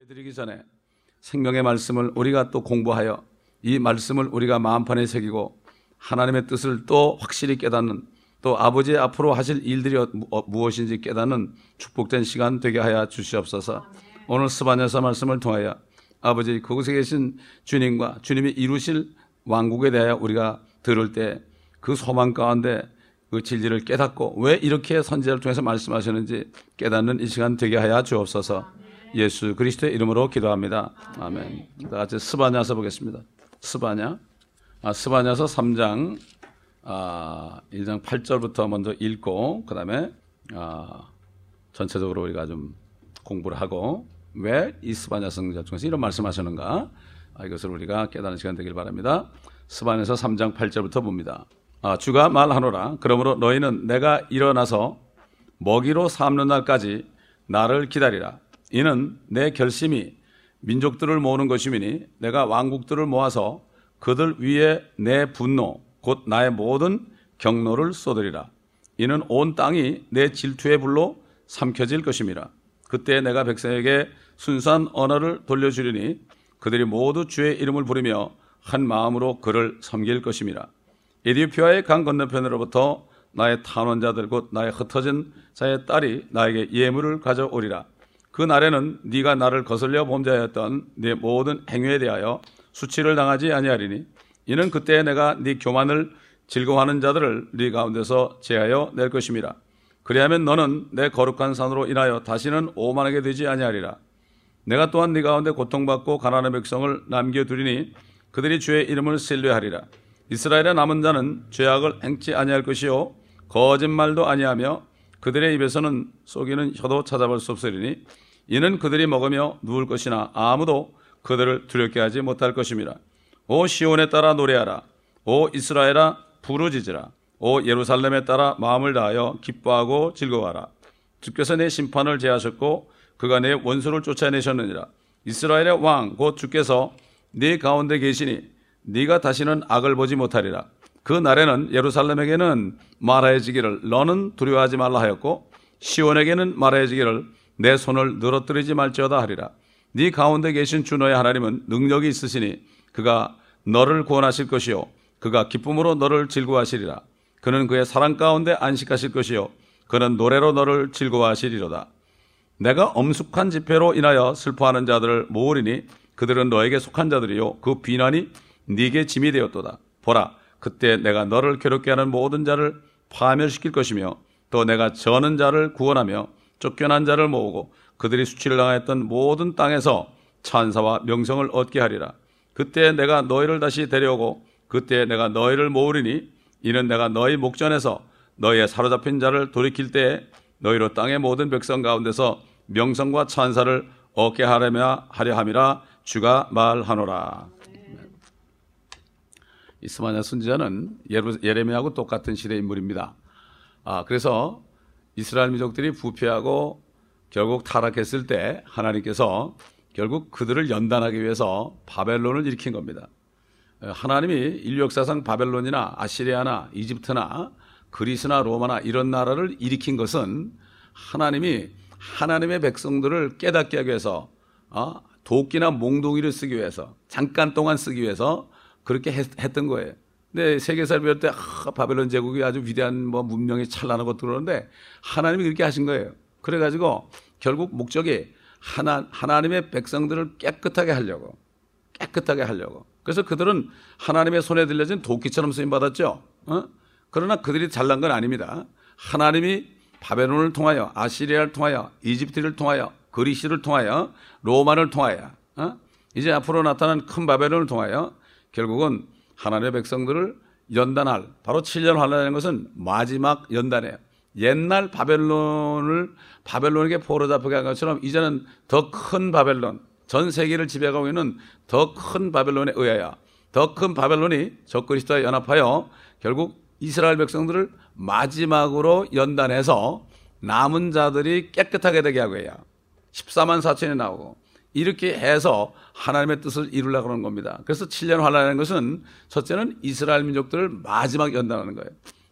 드리기 전에 생명의 말씀을 우리가 또 공부하여 이 말씀을 우리가 마음판에 새기고 하나님의 뜻을 또 확실히 깨닫는, 또 아버지의 앞으로 하실 일들이 무엇인지 깨닫는 축복된 시간 되게 하여 주시옵소서. 오늘 스바냐서 말씀을 통하여 아버지 그곳에 계신 주님과 주님이 이루실 왕국에 대하여 우리가 들을 때 그 소망 가운데 그 진리를 깨닫고 왜 이렇게 선지자를 통해서 말씀하시는지 깨닫는 이 시간 되게 하여 주옵소서. 예수 그리스도의 이름으로 기도합니다. 아멘. 다 같이 스바냐서 보겠습니다. 스바냐서 3장 1장 8절부터 먼저 읽고 그 다음에 전체적으로 우리가 좀 공부를 하고 왜 이 스바냐 선지자 중에서 이런 말씀하시는가 이것을 우리가 깨닫는 시간 되길 바랍니다. 스바냐서 3장 8절부터 봅니다. 주가 말하노라. 그러므로 너희는 내가 일어나서 먹이로 삼는 날까지 나를 기다리라. 이는 내 결심이 민족들을 모으는 것이미니 내가 왕국들을 모아서 그들 위에 내 분노 곧 나의 모든 경노를 쏟으리라. 이는 온 땅이 내 질투의 불로 삼켜질 것임이라. 그때 내가 백성에게 순수한 언어를 돌려주리니 그들이 모두 주의 이름을 부르며 한 마음으로 그를 섬길 것임이라. 에디오피아의 강 건너편으로부터 나의 탄원자들 곧 나의 흩어진 자의 딸이 나에게 예물을 가져오리라. 그 날에는 네가 나를 거슬려 범죄하였던 네 모든 행위에 대하여 수치를 당하지 아니하리니 이는 그때 내가 네 교만을 즐거워하는 자들을 네 가운데서 제하여 낼 것임이라. 그리하면 너는 내 거룩한 산으로 인하여 다시는 오만하게 되지 아니하리라. 내가 또한 네 가운데 고통받고 가난한 백성을 남겨두리니 그들이 주의 이름을 신뢰하리라. 이스라엘의 남은 자는 죄악을 행치 아니할 것이요 거짓말도 아니하며 그들의 입에서는 속이는 혀도 찾아볼 수 없으리니 이는 그들이 먹으며 누울 것이나 아무도 그들을 두렵게 하지 못할 것임이라. 오 시온에 따라 노래하라. 오 이스라엘아 부르짖으라. 오 예루살렘에 따라 마음을 다하여 기뻐하고 즐거워하라. 주께서 내 심판을 제하셨고 그가 내 원수를 쫓아내셨느니라. 이스라엘의 왕 곧 주께서 네 가운데 계시니 네가 다시는 악을 보지 못하리라. 그 날에는 예루살렘에게는 말하여지기를 너는 두려워하지 말라 하였고 시온에게는 말하여지기를 내 손을 늘어뜨리지 말지어다 하리라. 네 가운데 계신 주 너의 하나님은 능력이 있으시니 그가 너를 구원하실 것이요 그가 기쁨으로 너를 즐거워하시리라. 그는 그의 사랑 가운데 안식하실 것이요 그는 노래로 너를 즐거워하시리로다. 내가 엄숙한 집회로 인하여 슬퍼하는 자들을 모으리니 그들은 너에게 속한 자들이요 그 비난이 네게 짐이 되었도다. 보라 그때 내가 너를 괴롭게 하는 모든 자를 파멸시킬 것이며 또 내가 저는 자를 구원하며 쫓겨난 자를 모으고 그들이 수치를 당하였던 모든 땅에서 찬사와 명성을 얻게 하리라. 그때 내가 너희를 다시 데려오고 그때 내가 너희를 모으리니 이는 내가 너희 목전에서 너희의 사로잡힌 자를 돌이킬 때에 너희로 땅의 모든 백성 가운데서 명성과 찬사를 얻게 하려 함이라 주가 말하노라. 이 스바냐 선지자는 예레미야하고 똑같은 시대 인물입니다. 그래서 이스라엘 민족들이 부패하고 결국 타락했을 때 하나님께서 결국 그들을 연단하기 위해서 바벨론을 일으킨 겁니다. 하나님이 인류 역사상 바벨론이나 아시리아나 이집트나 그리스나 로마나 이런 나라를 일으킨 것은 하나님이 하나님의 백성들을 깨닫게 하기 위해서 도끼나 몽둥이를 쓰기 위해서 잠깐 동안 쓰기 위해서 그렇게 했던 거예요. 근데 세계사를 배울 때 바벨론 제국이 아주 위대한 문명이 찬란하고 들어오는데 하나님이 그렇게 하신 거예요. 그래가지고 결국 목적이 하나님의 백성들을 깨끗하게 하려고. 그래서 그들은 하나님의 손에 들려진 도끼처럼 쓰임 받았죠. 그러나 그들이 잘난 건 아닙니다. 하나님이 바벨론을 통하여 아시리아를 통하여 이집트를 통하여 그리스를 통하여 로마를 통하여 이제 앞으로 나타난 큰 바벨론을 통하여 결국은 하나님의 백성들을 연단할 바로 7년 환란이라는 것은 마지막 연단이에요. 옛날 바벨론에게 포로잡히게 한 것처럼 이제는 더 큰 바벨론, 전 세계를 지배하고 있는 더 큰 바벨론에 의하여 더 큰 바벨론이 적그리스도와 연합하여 결국 이스라엘 백성들을 마지막으로 연단해서 남은 자들이 깨끗하게 되게 하고 해요. 14만 4천이 나오고 이렇게 해서 하나님의 뜻을 이루려고 하는 겁니다. 그래서 7년 환란이라는 것은 첫째는 이스라엘 민족들을 마지막 연단하는 거예요.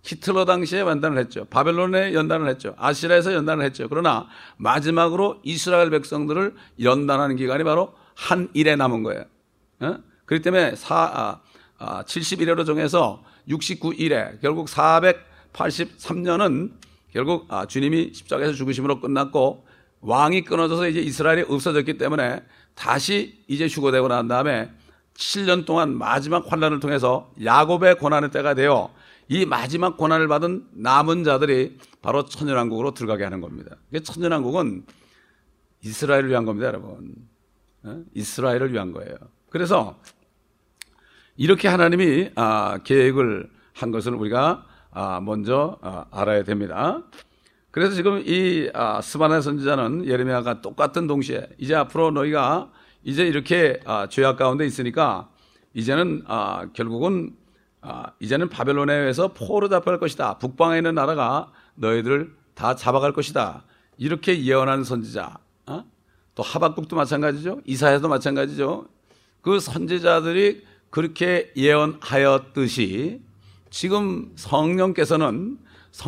히틀러 당시에 연단을 했죠. 바벨론에 연단을 했죠. 아시라에서 연단을 했죠. 그러나 마지막으로 이스라엘 백성들을 연단하는 기간이 바로 한 일에 남은 거예요. 그렇기 때문에 71회로 정해서 69일에 결국 483년은 결국 주님이 십자가에서 죽으심으로 끝났고 왕이 끊어져서 이제 이스라엘이 없어졌기 때문에 다시 이제 휴거되고 난 다음에 7년 동안 마지막 환란을 통해서 야곱의 고난의 때가 되어 이 마지막 고난을 받은 남은 자들이 바로 천년왕국으로 들어가게 하는 겁니다. 천년왕국은 이스라엘을 위한 겁니다, 여러분. 이스라엘을 위한 거예요. 그래서 이렇게 하나님이 계획을 한 것을 우리가 먼저 알아야 됩니다. 그래서 지금 이 스바냐 선지자는 예레미야가 똑같은 동시에 이제 앞으로 너희가 이제 이렇게 죄악 가운데 있으니까 이제는 결국은 이제는 바벨론에 의해서 포로 잡혀갈 것이다. 북방에 있는 나라가 너희들을 다 잡아갈 것이다. 이렇게 예언하는 선지자. 또 하박국도 마찬가지죠. 이사야도 마찬가지죠. 그 선지자들이 그렇게 예언하였듯이 지금 성령께서는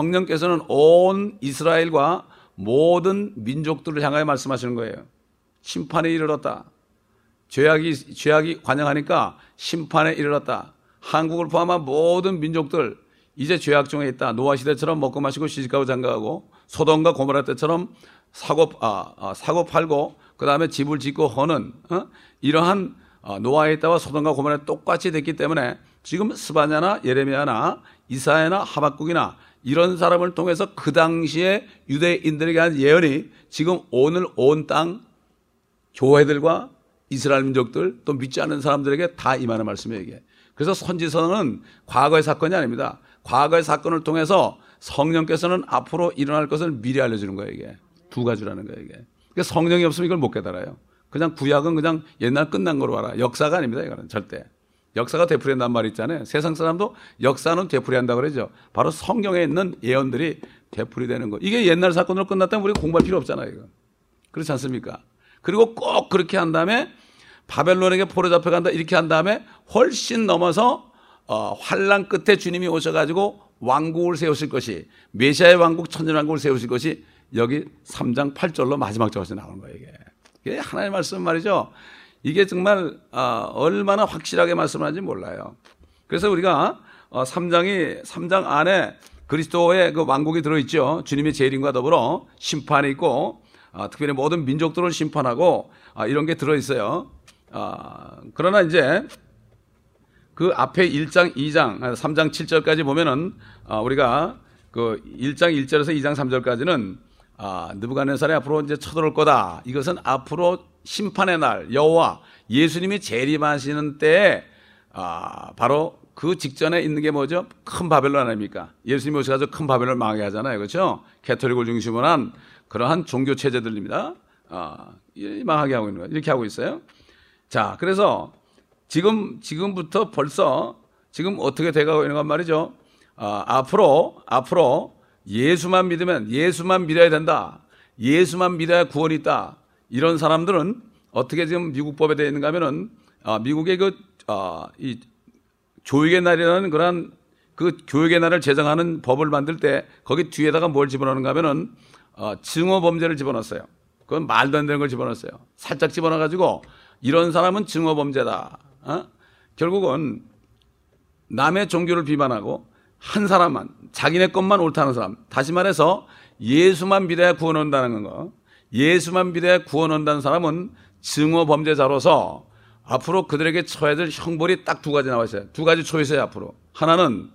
온 이스라엘과 모든 민족들을 향하여 말씀하시는 거예요. 심판에 이르렀다. 죄악이 관영하니까 심판에 이르렀다. 한국을 포함한 모든 민족들 이제 죄악 중에 있다. 노아 시대처럼 먹고 마시고 시집가고 장가가고 소돔과 고모라 때처럼 사고 팔고 그 다음에 집을 짓고 허는 이러한 노아의 때와 소돔과 고모라 똑같이 됐기 때문에 지금 스바냐나 예레미야나 이사야나 하박국이나 이런 사람을 통해서 그 당시에 유대인들에게 한 예언이 지금 오늘 온 땅 교회들과 이스라엘 민족들 또 믿지 않는 사람들에게 다 임하는 말씀이에요, 이게. 그래서 선지서는 과거의 사건이 아닙니다. 과거의 사건을 통해서 성령께서는 앞으로 일어날 것을 미리 알려주는 거예요, 이게. 두 가지라는 거예요, 이게. 그러니까 성령이 없으면 이걸 못 깨달아요. 그냥 구약은 그냥 옛날 끝난 거로 알아. 역사가 아닙니다, 이거는 절대. 역사가 되풀이한다는 말이 있잖아요. 세상 사람도 역사는 되풀이한다고 그러죠. 바로 성경에 있는 예언들이 되풀이되는 거. 이게 옛날 사건으로 끝났다면 우리가 공부할 필요 없잖아요, 이거. 그렇지 않습니까? 그리고 꼭 그렇게 한 다음에 바벨론에게 포로 잡혀간다 이렇게 한 다음에 훨씬 넘어서 환란 끝에 주님이 오셔가지고 왕국을 세우실 것이 메시아의 왕국 천년왕국을 세우실 것이 여기 3장 8절로 마지막 절에서 나오는 거예요. 이게 하나님의 말씀 말이죠. 이게 정말 얼마나 확실하게 말씀하는지 몰라요. 그래서 우리가 3장 안에 그리스도의 그 왕국이 들어있죠. 주님의 재림과 더불어 심판이 있고 특별히 모든 민족들을 심판하고 이런 게 들어있어요. 그러나 이제 그 앞에 1장, 2장, 3장 7절까지 보면은 우리가 그 1장 1절에서 2장 3절까지는 느부갓네살이 앞으로 이제 쳐들어올 거다. 이것은 앞으로 심판의 날 여호와 예수님이 재림하시는 때에 바로 그 직전에 있는 게 뭐죠? 큰 바벨론 아닙니까? 예수님이 오셔가지고 큰 바벨론을 망하게 하잖아요, 그렇죠? 가톨릭을 중심으로 한 그러한 종교 체제들입니다. 망하게 하고 있는 거예요. 이렇게 하고 있어요. 자, 그래서 지금부터 벌써 지금 어떻게 돼가고 있는 건 말이죠. 앞으로 예수만 믿어야 된다. 예수만 믿어야 구원이 있다. 이런 사람들은 어떻게 지금 미국 법에 되어 있는가 하면은 미국의 이 교육의 날이라는 그런 그 교육의 날을 제정하는 법을 만들 때 거기 뒤에다가 뭘 집어넣는가 하면은 증오 범죄를 집어넣었어요. 그건 말도 안 되는 걸 집어넣었어요. 살짝 집어넣어가지고 이런 사람은 증오 범죄다. 결국은 남의 종교를 비판하고 한 사람만 자기네 것만 옳다는 사람. 다시 말해서 예수만 믿어야 구원 온다는 거. 예수만 믿어야 구원 온다는 사람은 증오 범죄자로서 앞으로 그들에게 처해야 될 형벌이 딱 두 가지 나와 있어요. 두 가지 초이스예요, 앞으로. 하나는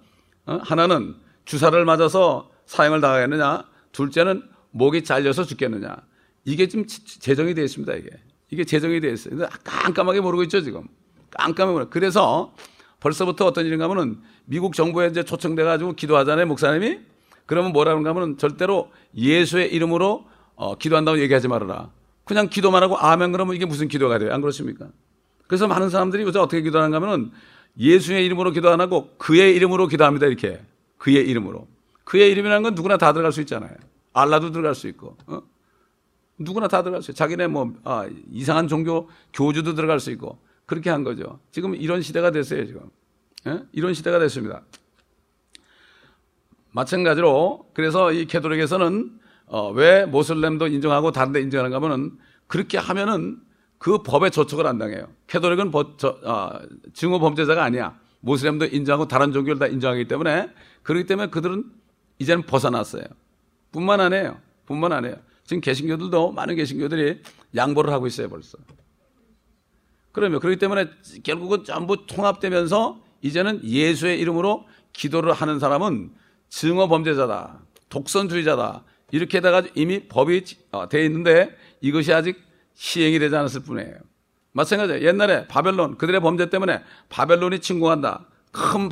주사를 맞아서 사형을 당하겠느냐. 둘째는 목이 잘려서 죽겠느냐. 이게 지금 제정이 되어 있습니다, 이게 제정이 되어 있어요. 근데 깜깜하게 모르고 있죠, 지금. 깜깜하게 모르고. 그래서 벌써부터 어떤 일인가 하면은 미국 정부에 이제 초청돼가지고 기도하잖아요, 목사님이. 그러면 뭐라는가 하면 절대로 예수의 이름으로 기도한다고 얘기하지 말아라. 그냥 기도만 하고 아멘 그러면 이게 무슨 기도가 돼요? 안 그렇습니까? 그래서 많은 사람들이 요새 어떻게 기도하는가 하면은 예수의 이름으로 기도 안 하고 그의 이름으로 기도합니다, 이렇게. 그의 이름으로. 그의 이름이라는 건 누구나 다 들어갈 수 있잖아요. 알라도 들어갈 수 있고. 누구나 다 들어갈 수 있어요. 자기네 이상한 종교 교주도 들어갈 수 있고. 그렇게 한 거죠. 지금 이런 시대가 됐어요, 지금. 이런 시대가 됐습니다. 마찬가지로 그래서 이 캐톨릭에서는 왜 모슬렘도 인정하고 다른 데 인정하는가 하면은 그렇게 하면은 그 법에 저촉을 안 당해요. 캐톨릭은 증오 범죄자가 아니야. 모슬렘도 인정하고 다른 종교를 다 인정하기 때문에 그렇기 때문에 그들은 이제는 벗어났어요. 뿐만 아니에요. 지금 개신교들도 많은 개신교들이 양보를 하고 있어요 벌써. 그렇기 때문에 결국은 전부 통합되면서 이제는 예수의 이름으로 기도를 하는 사람은 증오 범죄자다, 독선주의자다 이렇게다가 이미 법이 돼 있는데 이것이 아직 시행이 되지 않았을 뿐이에요. 마찬가지예요. 옛날에 바벨론 그들의 범죄 때문에 바벨론이 침공한다. 큰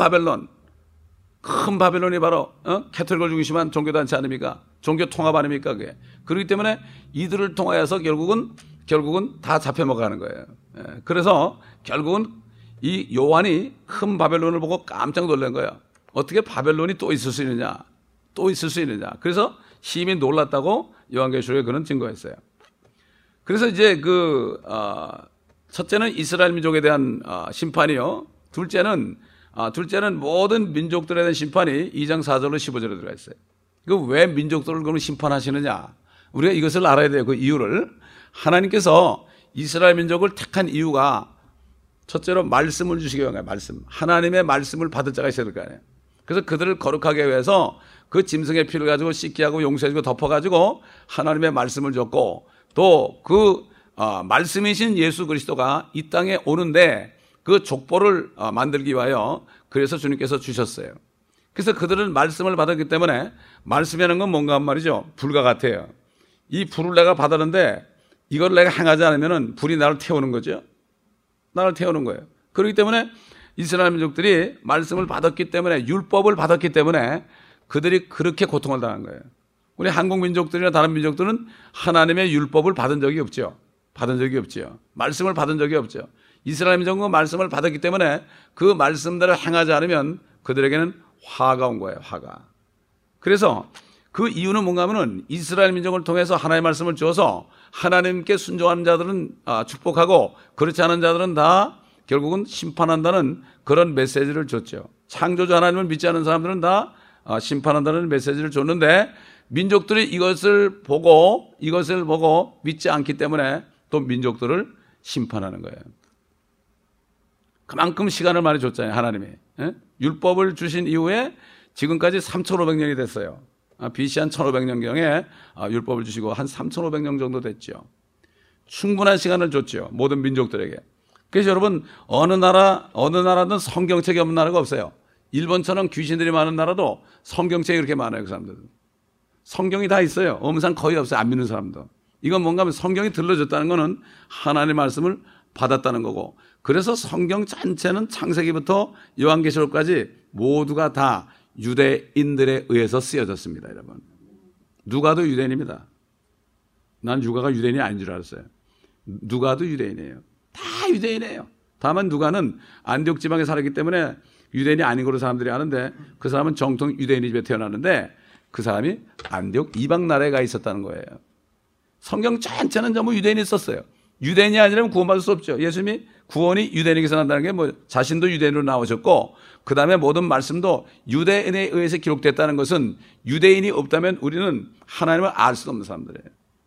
바벨론이 바로 캐톨릭을 중심한 종교단체 아닙니까? 종교 통합 아닙니까? 그게. 그렇기 때문에 이들을 통하여서 결국은 다 잡혀먹어가는 거예요. 그래서 결국은 이 요한이 큰 바벨론을 보고 깜짝 놀란 거예요. 어떻게 바벨론이 또 있을 수 있느냐? 그래서 심히 놀랐다고 요한계시록에 그는 증거했어요. 그래서 이제 첫째는 이스라엘 민족에 대한 심판이요. 둘째는 모든 민족들에 대한 심판이 2장 4절로 15절에 들어가 있어요. 왜 민족들을 그러면 심판하시느냐? 우리가 이것을 알아야 돼요. 그 이유를. 하나님께서 이스라엘 민족을 택한 이유가 첫째로 말씀을 주시기 위한 거예요. 말씀. 하나님의 말씀을 받을 자가 있어야 될 거 아니에요. 그래서 그들을 거룩하게 위해서 그 짐승의 피를 가지고 씻게 하고 용서해주고 덮어가지고 하나님의 말씀을 줬고 또 말씀이신 예수 그리스도가 이 땅에 오는데 그 족보를 만들기 위하여 그래서 주님께서 주셨어요. 그래서 그들은 말씀을 받았기 때문에 말씀이라는 건 뭔가 한 말이죠. 불과 같아요. 이 불을 내가 받았는데 이걸 내가 행하지 않으면 불이 나를 태우는 거죠. 나를 태우는 거예요. 그렇기 때문에 이스라엘 민족들이 말씀을 받았기 때문에 율법을 받았기 때문에 그들이 그렇게 고통을 당한 거예요. 우리 한국 민족들이나 다른 민족들은 하나님의 율법을 받은 적이 없죠. 말씀을 받은 적이 없죠. 이스라엘 민족은 말씀을 받았기 때문에 그 말씀대로 행하지 않으면 그들에게는 화가 온 거예요. 화가. 그래서 그 이유는 뭔가 하면은 이스라엘 민족을 통해서 하나님의 말씀을 주어서 하나님께 순종하는 자들은 축복하고 그렇지 않은 자들은 다 결국은 심판한다는 그런 메시지를 줬죠. 창조주 하나님을 믿지 않는 사람들은 다 심판한다는 메시지를 줬는데 민족들이 이것을 보고 믿지 않기 때문에 또 민족들을 심판하는 거예요. 그만큼 시간을 많이 줬잖아요. 하나님이. 율법을 주신 이후에 지금까지 3,500년이 됐어요. BC 한 1,500년경에 율법을 주시고 한 3,500년 정도 됐죠. 충분한 시간을 줬죠. 모든 민족들에게. 그래서 여러분 어느 나라든 성경책이 없는 나라가 없어요. 일본처럼 귀신들이 많은 나라도 성경책이 그렇게 많아요. 그 사람들은. 성경이 다 있어요. 엄상 거의 없어요. 안 믿는 사람도. 이건 뭔가 하면 성경이 들려줬다는 거는 하나님의 말씀을 받았다는 거고 그래서 성경 전체는 창세기부터 요한계시록까지 모두가 다 유대인들에 의해서 쓰여졌습니다. 여러분. 누가도 유대인입니다. 난 누가가 유대인이 아닌 줄 알았어요. 누가도 유대인이에요. 다 유대인이에요. 다만 누가는 안디옥 지방에 살았기 때문에 유대인이 아닌 걸로 사람들이 아는데 그 사람은 정통 유대인 집에 태어났는데 그 사람이 안디옥 이방 나라에 가 있었다는 거예요. 성경 전체는 전부 유대인이 썼어요. 유대인이 아니라면 구원받을 수 없죠. 예수님이 구원이 유대인에게서 난다는 게 자신도 유대인으로 나오셨고 그 다음에 모든 말씀도 유대인에 의해서 기록됐다는 것은 유대인이 없다면 우리는 하나님을 알 수도 없는 사람들이에요.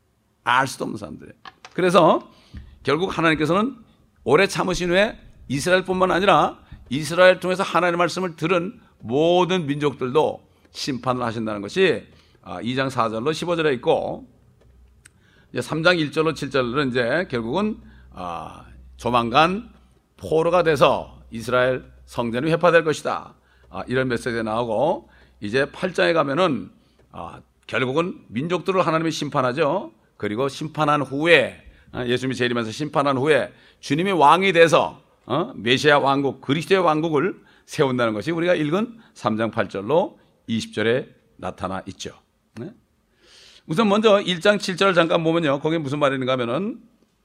그래서 결국 하나님께서는 오래 참으신 후에 이스라엘뿐만 아니라 이스라엘 통해서 하나님의 말씀을 들은 모든 민족들도 심판을 하신다는 것이 2장 4절로 15절에 있고 이제 3장 1절로 7절은 이제 결국은 조만간 포로가 돼서 이스라엘 성전이 회파될 것이다. 이런 메시지가 나오고 이제 8장에 가면은 결국은 민족들을 하나님이 심판하죠. 그리고 심판한 후에 예수님이 재림해서 심판한 후에 주님이 왕이 돼서 메시아 왕국, 그리스도의 왕국을 세운다는 것이 우리가 읽은 3장 8절로 20절에 나타나 있죠. 네? 우선 먼저 1장 7절을 잠깐 보면요. 거기에 무슨 말이 있는가 하면은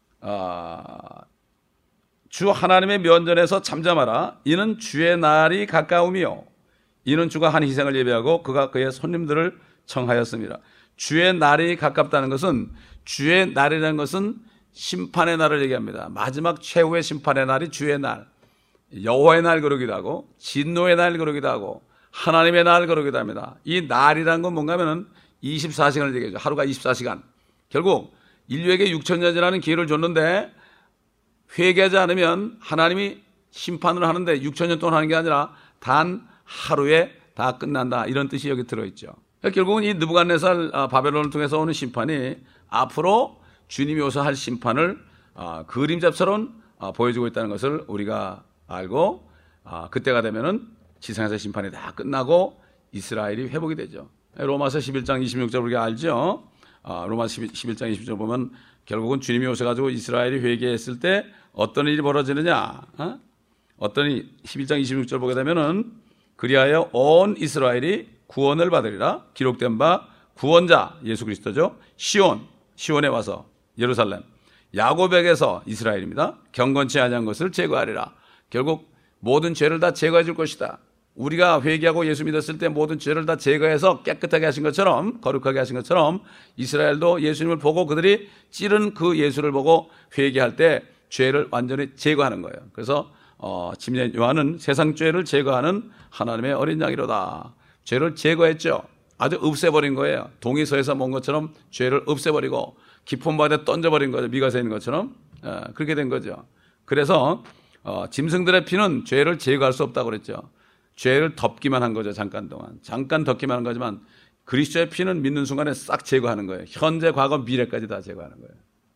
주 하나님의 면전에서 잠잠하라. 이는 주의 날이 가까우며 이는 주가 한 희생을 예배하고 그가 그의 손님들을 청하였습니다. 주의 날이 가깝다는 것은 주의 날이라는 것은 심판의 날을 얘기합니다. 마지막 최후의 심판의 날이 주의 날, 여호와의 날 그러기도 하고 진노의 날 그러기도 하고 하나님의 날 거룩이다 합니다. 이 날이라는 건 뭔가 하면은 24시간을 얘기하죠. 하루가 24시간. 결국 인류에게 6,000년이라는 기회를 줬는데 회개하지 않으면 하나님이 심판을 하는데 6,000년 동안 하는 게 아니라 단 하루에 다 끝난다. 이런 뜻이 여기 들어있죠. 결국은 이 느부갓네살 바벨론을 통해서 오는 심판이 앞으로 주님이 오셔 할 심판을 그림자처럼 보여주고 있다는 것을 우리가 알고 그때가 되면은 지상에서 심판이 다 끝나고 이스라엘이 회복이 되죠. 로마서 11장 26절 우리가 알죠. 로마서 11장 20절 보면 결국은 주님이 오셔가지고 이스라엘이 회개했을 때 어떤 일이 벌어지느냐. 어떤 11장 26절 보게 되면은 그리하여 온 이스라엘이 구원을 받으리라. 기록된 바 구원자 예수 그리스도죠. 시온에 와서 예루살렘 야곱에게서 이스라엘입니다. 경건치 아니한 것을 제거하리라. 결국 모든 죄를 다 제거해 줄 것이다. 우리가 회개하고 예수 믿었을 때 모든 죄를 다 제거해서 깨끗하게 하신 것처럼 거룩하게 하신 것처럼 이스라엘도 예수님을 보고 그들이 찌른 그 예수를 보고 회개할 때 죄를 완전히 제거하는 거예요. 그래서 침례 요한은 세상 죄를 제거하는 하나님의 어린 양이로다. 죄를 제거했죠. 아주 없애버린 거예요. 동이서에서 먹은 것처럼 죄를 없애버리고 깊은 바다에 던져버린 거죠. 미가 새는 것처럼. 그렇게 된 거죠. 그래서 짐승들의 피는 죄를 제거할 수 없다고 그랬죠. 죄를 덮기만 한 거죠. 잠깐 동안. 잠깐 덮기만 한 거지만 그리스도의 피는 믿는 순간에 싹 제거하는 거예요. 현재, 과거, 미래까지 다 제거하는 거예요.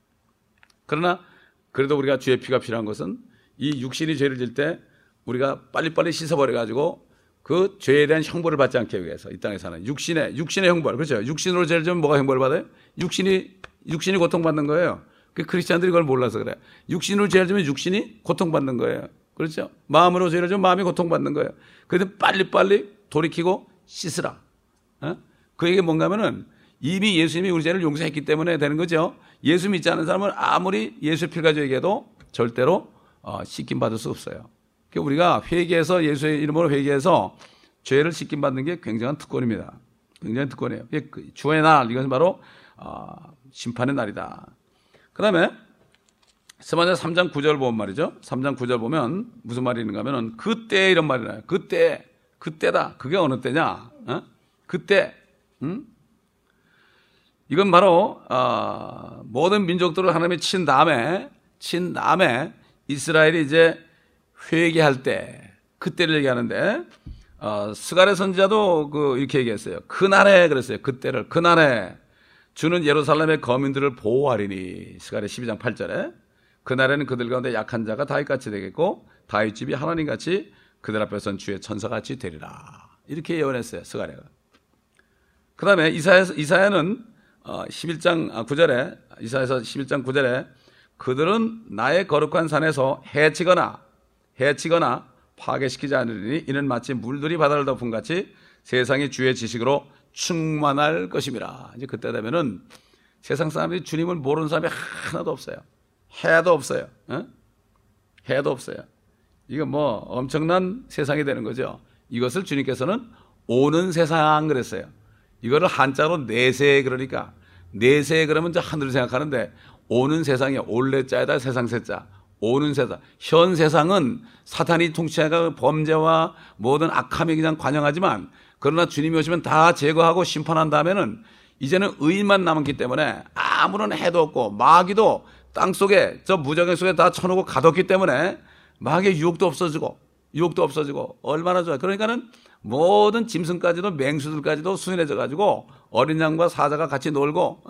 그러나 그래도 우리가 주의 피가 필요한 것은 이 육신이 죄를 질 때 우리가 빨리빨리 씻어버려가지고 그 죄에 대한 형벌을 받지 않기 위해서 이 땅에 사는 육신의 형벌. 그렇죠. 육신으로 죄를 지면 뭐가 형벌을 받아요? 육신이 고통받는 거예요. 그 크리스찬들이 그걸 몰라서 그래. 육신으로 죄를 지면 육신이 고통받는 거예요. 그렇죠. 마음으로 죄를 지면 마음이 고통받는 거예요. 그래서 빨리빨리 돌이키고 씻으라. 그 얘기 뭔가 하면은 이미 예수님이 우리 죄를 용서했기 때문에 되는 거죠. 예수 믿지 않는 사람은 아무리 예수의 피를 가지고 얘기해도 절대로 씻김 받을 수 없어요. 그러니까 우리가 회개해서 예수의 이름으로 회개해서 죄를 씻김 받는 게 굉장한 특권입니다. 굉장한 특권이에요. 주의 날, 이것은 바로 심판의 날이다. 그 다음에 스바냐 3장 9절 보면 말이죠. 3장 9절 보면 무슨 말이 있는가 하면은 그때 이런 말이 나요. 그때다. 그게 어느 때냐? 그때. 이건 바로 모든 민족들을 하나님이 친 다음에 이스라엘이 이제 회개할 때 그때를 얘기하는데 스가랴 선지자도 이렇게 얘기했어요. 그날에 그랬어요. 그날에 주는 예루살렘의 거민들을 보호하리니. 스가랴 12장 8절에 그날에는 그들 가운데 약한 자가 다윗같이 되겠고 다윗집이 하나님같이 그들 앞에 선 주의 천사같이 되리라. 이렇게 예언했어요. 스가랴가. 그 다음에 이사야는 11장 9절에 이사야서 11장 9절에 그들은 나의 거룩한 산에서 해치거나 파괴시키지 않으리니 이는 마치 물들이 바다를 덮은 같이 세상이 주의 지식으로 충만할 것임이라. 이제 그때 되면은 세상 사람들이 주님을 모르는 사람이 하나도 없어요. 해도 없어요. 해도 없어요. 이거 뭐 엄청난 세상이 되는 거죠. 이것을 주님께서는 오는 세상 그랬어요. 이거를 한자로 내세 그러니까 내세 그러면 이제 하늘을 생각하는데 오는 세상이 올레자에다 세상 세자. 오는 세상. 현 세상은 사탄이 통치해가 범죄와 모든 악함이 그냥 관영하지만 그러나 주님이 오시면 다 제거하고 심판한 다음에는 이제는 의인만 남았기 때문에 아무런 해도 없고 마귀도 땅속에 저 무정의 속에 다 쳐놓고 가뒀기 때문에 마귀의 유혹도 없어지고 얼마나 좋아요. 그러니까는 모든 짐승까지도 맹수들까지도 순인해져 가지고 어린 양과 사자가 같이 놀고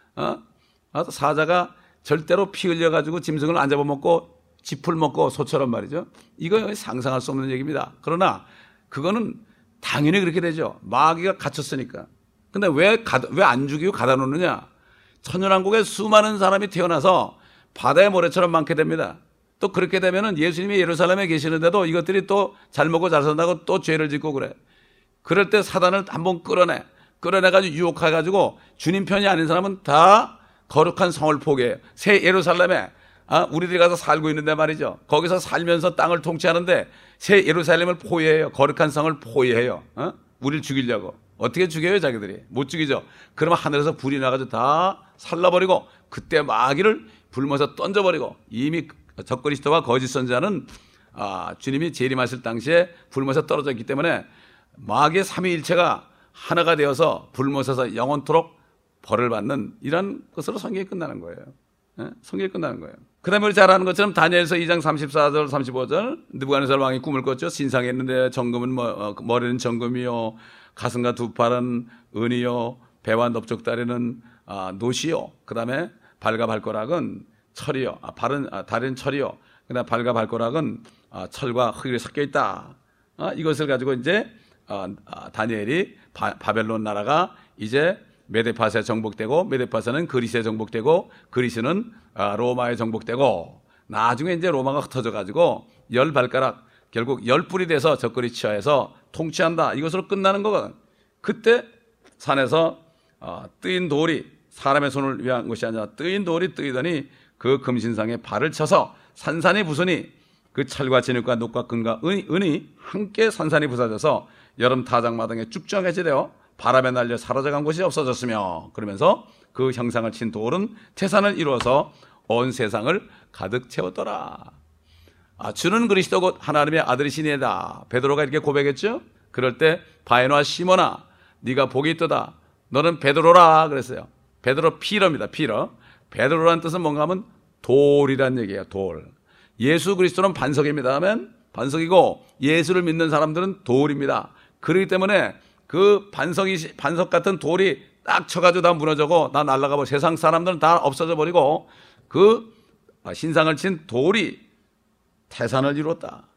사자가 절대로 피 흘려 가지고 짐승을 안 잡아먹고 짚을 먹고 소처럼 말이죠. 이거 상상할 수 없는 얘기입니다. 그러나 그거는 당연히 그렇게 되죠. 마귀가 갇혔으니까. 근데 왜 안 죽이고 가다 놓느냐? 천연왕국에 수많은 사람이 태어나서 바다의 모래처럼 많게 됩니다. 또 그렇게 되면은 예수님이 예루살렘에 계시는데도 이것들이 또 잘 먹고 잘 산다고 또 죄를 짓고 그래. 그럴 때 사단을 한번 끌어내가지고 유혹해가지고 주님 편이 아닌 사람은 다 거룩한 성을 포기해요. 새 예루살렘에 우리들이 가서 살고 있는데 말이죠. 거기서 살면서 땅을 통치하는데 새 예루살렘을 포위해요. 거룩한 성을 포위해요. 우리를 죽이려고. 어떻게 죽여요 자기들이? 못 죽이죠. 그러면 하늘에서 불이 나가지고 다 살라버리고 그때 마귀를 불면서 던져버리고 이미 적그리스도와 거짓 선지자는 주님이 재림하실 당시에 불면서 떨어져 있기 때문에 마귀의 삼위일체가 하나가 되어서 불못에서 영원토록 벌을 받는 이런 것으로 성경이 끝나는 거예요. 성경이 끝나는 거예요. 그 다음에 우리 잘 아는 것처럼 다니엘서 2장 34절 35절 느부갓네살 왕이 꿈을 꿨죠. 신상에 있는데 정금은 머리는 정금이요 가슴과 두 팔은 은이요 배와 넓적다리는 노시요 그 다음에 발과 발가락은 철이요 다리는 철이요 그 다음에 발과 발가락은 철과 흙이 섞여 있다. 이것을 가지고 이제 다니엘이 바벨론 나라가 이제 메데파스에 정복되고 메데파스는 그리스에 정복되고 그리스는 로마에 정복되고 나중에 이제 로마가 흩어져 가지고 열 발가락 결국 열 뿔이 돼서 적그리 치하에서 통치한다. 이것으로 끝나는 거거든. 그때 산에서 뜨인 돌이 사람의 손을 위한 것이 아니라 뜨인 돌이 뜨이더니 그 금신상에 발을 쳐서 산산이 부수니 그 철과 진흙과 녹과 금과 은이 함께 산산이 부서져서 여름 타작마당에 쭉쭉하게 되어 바람에 날려 사라져간 곳이 없어졌으며 그러면서 그 형상을 친 돌은 태산을 이루어서 온 세상을 가득 채웠더라. 주는 그리스도 곧 하나님의 아들이시니이다. 베드로가 이렇게 고백했죠. 그럴 때 바에노와 시몬아 네가 복이 있도다. 너는 베드로라 그랬어요. 베드로 피러입니다. 피러. 베드로라는 뜻은 뭔가 하면 돌이란 얘기예요. 돌. 예수 그리스도는 반석입니다. 하면 반석이고 예수를 믿는 사람들은 돌입니다. 그렇기 때문에 그 반석 같은 돌이 딱 쳐가지고 다 무너져고 다 날아가고 세상 사람들은 다 없어져 버리고 그 신상을 친 돌이 태산을 이뤘다.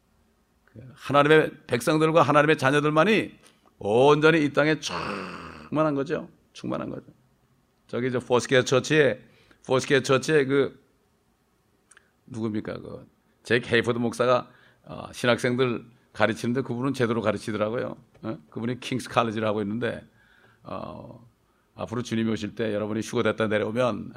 하나님의 백성들과 하나님의 자녀들만이 온전히 이 땅에 충만한 거죠. 충만한 거죠. 저기 포스케어 처치에 그 누굽니까? 그 제이크 헤이포드 목사가 신학생들 가르치는데 그분은 제대로 가르치더라고요. 그분이 킹스 칼리지를 하고 있는데 앞으로 주님이 오실 때 여러분이 휴거됐다 내려오면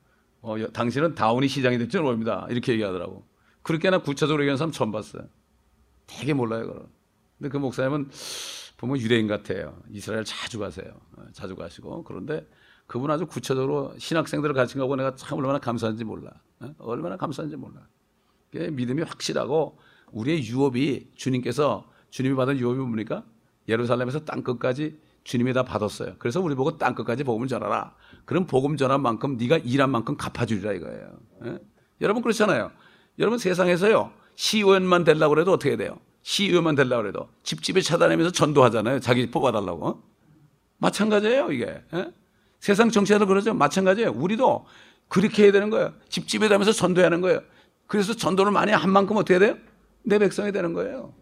당신은 다우니 시장이 될지 모릅니다. 이렇게 얘기하더라고. 그렇게나 구체적으로 얘기하는 사람 처음 봤어요. 되게 몰라요. 그럼. 근데 그 목사님은 보면 유대인 같아요. 이스라엘 자주 가세요. 자주 가시고. 그런데 그분 아주 구체적으로 신학생들을 가르친 거고 내가 참 얼마나 감사한지 몰라. 얼마나 감사한지 몰라. 믿음이 확실하고 우리의 유업이 주님이 받은 유업이 뭡니까? 예루살렘에서 땅끝까지 주님이 다 받았어요. 그래서 우리 보고 땅끝까지 복음을 전하라. 그럼 복음 전한 만큼 네가 일한 만큼 갚아주리라 이거예요. 여러분 그렇잖아요. 여러분 세상에서요. 시의원만 되려고 해도 어떻게 돼요? 시의원만 되려고 해도 집집에 찾아다니면서 전도하잖아요. 자기 뽑아달라고. 마찬가지예요 이게. 세상 정치자도 그러죠. 마찬가지예요. 우리도 그렇게 해야 되는 거예요. 집집에 다니면서 전도해야 하는 거예요. 그래서 전도를 많이 한 만큼 어떻게 돼요? 내 백성이 되는 거예요.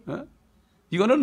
이거는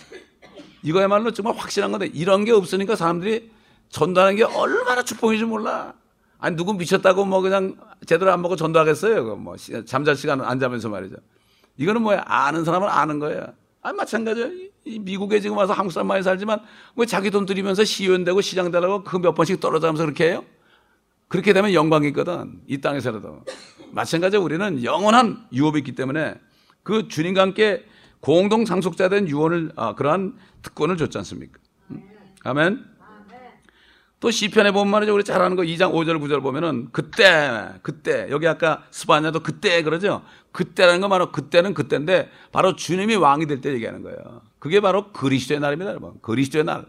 이거야말로 정말 확실한 건데 이런 게 없으니까 사람들이 전도하는 게 얼마나 축복인지 몰라. 아니 누구 미쳤다고 그냥 제대로 안 먹고 전도하겠어요. 잠잘 시간 안 자면서 말이죠. 이거는 아는 사람은 아는 거예요. 마찬가지예요. 미국에 지금 와서 한국 사람 많이 살지만 왜 자기 돈 들이면서 시의원 되고 시장 되라고 그 몇 번씩 떨어져가면서 그렇게 해요? 그렇게 되면 영광이 있거든. 이 땅에서라도. 마찬가지로 우리는 영원한 유업이 있기 때문에 그 주님과 함께 공동 상속자된 유언을 그러한 특권을 줬지 않습니까? 아멘. 또 시편에 보면 말이죠. 우리 잘 아는 거 2장 5절 9절 보면은 그때 여기 아까 스바냐도 그때 그러죠. 그때라는 거 바로 그때는 그때인데 바로 주님이 왕이 될 때 얘기하는 거예요. 그게 바로 그리스도의 날입니다, 여러분. 그리스도의 날.